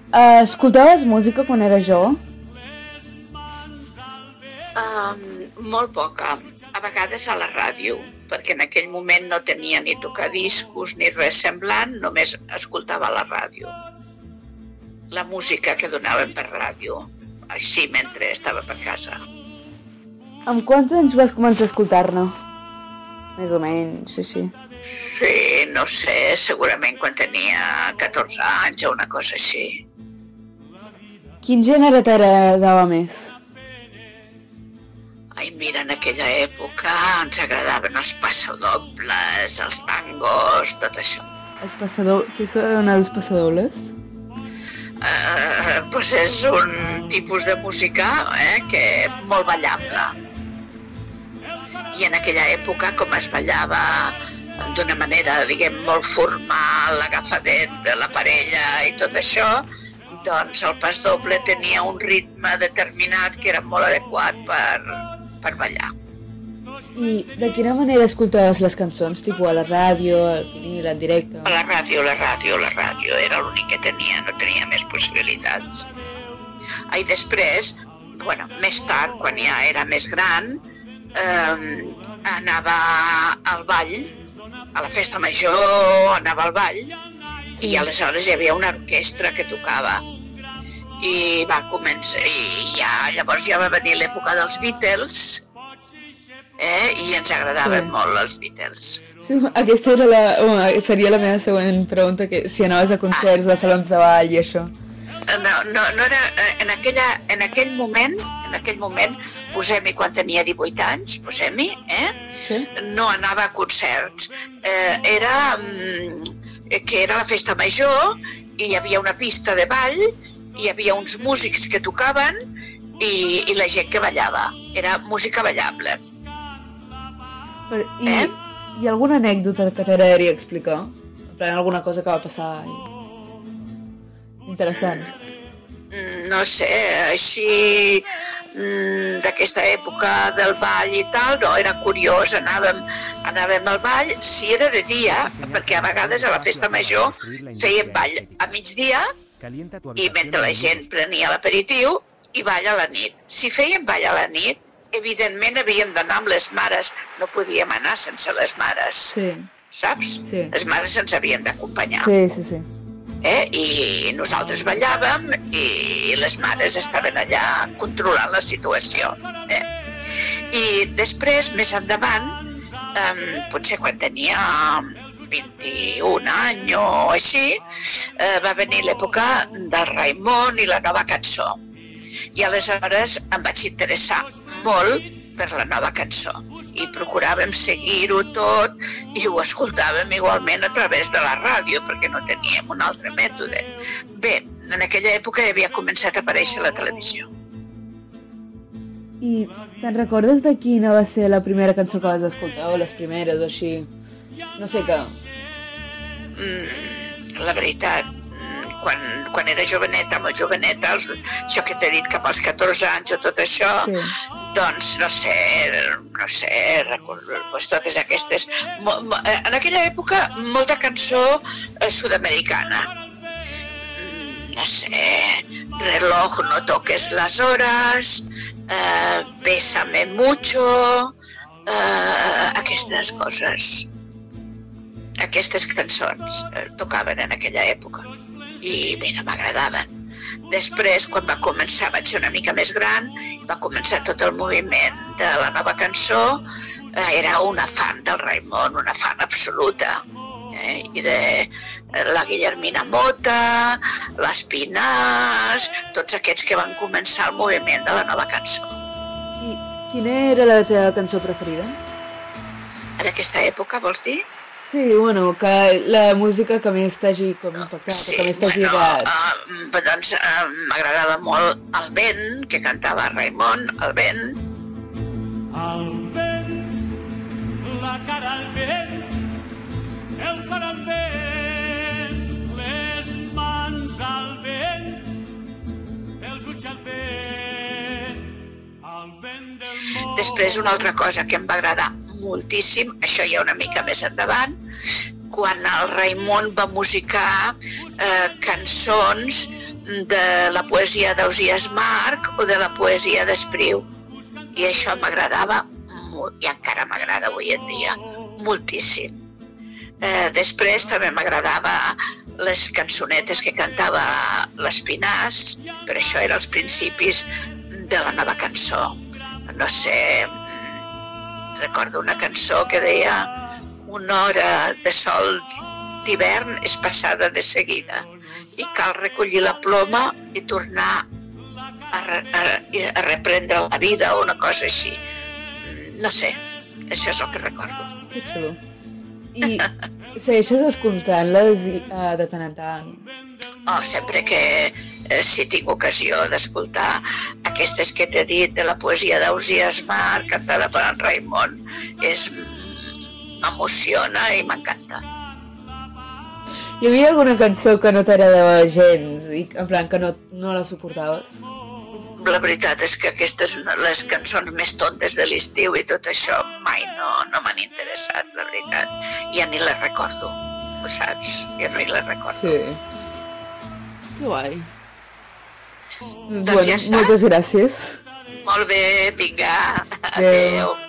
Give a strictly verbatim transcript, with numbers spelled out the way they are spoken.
Uh, escoltaves música quan era jove? Um, molt poca. A vegades a la ràdio, perquè en aquell moment no tenia ni tocadiscos ni res semblant, només escoltava la ràdio. La música que donaven per ràdio, així mentre estava per casa. Amb quants anys vas començar a escoltar-ne? Més o menys, així. Sí, no sé, segurament quan tenia catorze anys o una cosa així. Quin gènere t'agradava més? Ai, mira, en aquella època ens agradaven els passadobles, els tangos, tot això. Els passador... Què són els passadobles? Uh, pues és un tipus de música eh, que molt ballable. I en aquella època, com es ballava d'una manera, diguem, molt formal, l'agafadet de la parella i tot això, doncs el pas doble tenia un ritme determinat que era molt adequat per, per ballar. I de quina manera escoltaves les cançons? Tipus a la ràdio, al vinil, en directe? A la ràdio, la ràdio, la ràdio, era l'únic que tenia, no tenia més possibilitats. I després, bueno, més tard, quan ja era més gran, eh, anava al ball, a la festa major, anava al ball, i aleshores hi havia una orquestra que tocava. I va començar, i ja, llavors ja va venir l'època dels Beatles, eh, i ens agradaven sí. molt els Beatles. Sí, aquesta era la, oh, seria la meva següent pregunta, que si anaves a concerts, ah. a salons de ball i això. No, no, no era, en, aquella, en aquell moment, en aquell moment, posem-hi quan tenia divuit anys, posem-hi, eh? Sí. No anava a concerts. Eh, era, mm, que era la festa major, i hi havia una pista de ball, hi havia uns músics que tocaven, i, i la gent que ballava. Era música ballable. Però, i, eh? Hi ha alguna anècdota que t'agradaria explicar? En plan, alguna cosa que va passar... Interessant. No sé, així d'aquesta època del ball i tal, no, era curiós, anàvem, anàvem al ball, si era de dia, perquè a vegades a la festa major feien ball a migdia i mentre la gent prenia l'aperitiu i ball a la nit. Si feien ball a la nit, evidentment havíem d'anar amb les mares, no podíem anar sense les mares, sí. saps? Sí. Les mares ens havien d'acompanyar. Sí, sí, sí. Eh? I nosaltres ballàvem i les mares estaven allà controlant la situació. Eh? I després, més endavant, eh, potser quan tenia vint-i-un anys o així, eh, va venir l'època del Raimon i la nova cançó. I aleshores em vaig interessar molt per la nova cançó i procuràvem seguir-ho tot i ho escoltàvem igualment a través de la ràdio perquè no teníem un altre mètode. Bé, en aquella època ja havia començat a aparèixer la televisió. I te'n recordes de quina va ser la primera cançó que vas escoltar o les primeres o així? No sé què. Mm, la veritat, quan, quan era joveneta, molt joveneta, els, això que t'he dit cap als catorze anys o tot això, sí. Doncs no sé, no sé, recordo, pues, totes aquestes... Mo, mo, en aquella època, molta cançó eh, sud-americana. Mm, no sé, Reloj, no toques las horas, eh, Bésame mucho, eh, aquestes coses. Aquestes cançons eh, tocaven en aquella època i mira, m'agradaven. Després, quan va començar, vaig ser una mica més gran, va començar tot el moviment de la nova cançó, eh, era una fan del Raimon, una fan absoluta, eh, i de la Guillermina Mota, l'Espinàs, tots aquests que van començar el moviment de la nova cançó. I quina era la teva cançó preferida? En aquesta època, vols dir? Sí, bueno, que la música que més t'hagi com impactat, sí, que més t'hagi bueno, agradat. Uh, doncs uh, m'agradava molt El vent, que cantava Raimon, El vent. El vent, la cara al vent, el cor al vent, les mans al vent, els ulls al vent, el vent del món. Després una altra cosa que em va agradar moltíssim, això ja una mica més endavant, quan el Raimon va musicar eh, cançons de la poesia d'Ausiàs March o de la poesia d'Espriu. I això m'agradava molt, i encara m'agrada avui en dia, moltíssim. Eh, després també m'agradava les cançonetes que cantava l'Espinàs, però això era als principis de la nova cançó. No sé, recordo una cançó que deia una hora de sol d'hivern és passada de seguida i cal recollir la ploma i tornar a, a, a reprendre la vida o una cosa així. No sé, això és el que recordo. Que xulo. I segueixes escoltant-les uh, de tant en tant? Oh, sempre que eh, si tinc ocasió d'escoltar aquestes que t'he dit de la poesia d'Ausiàs March, cantada per en Raimon, és m'emociona i m'encanta. Hi havia alguna cançó que no t'agradava gens, i en plan que no, no la suportaves? La veritat és que aquestes, les cançons més tontes de l'estiu i tot això, mai no, no m'han interessat, la veritat. Ja ni les recordo, ho saps? Ja no hi les recordo. Sí. Que guai. Doncs bueno, ja està. Moltes gràcies. Molt bé, vinga, Adéu. adéu.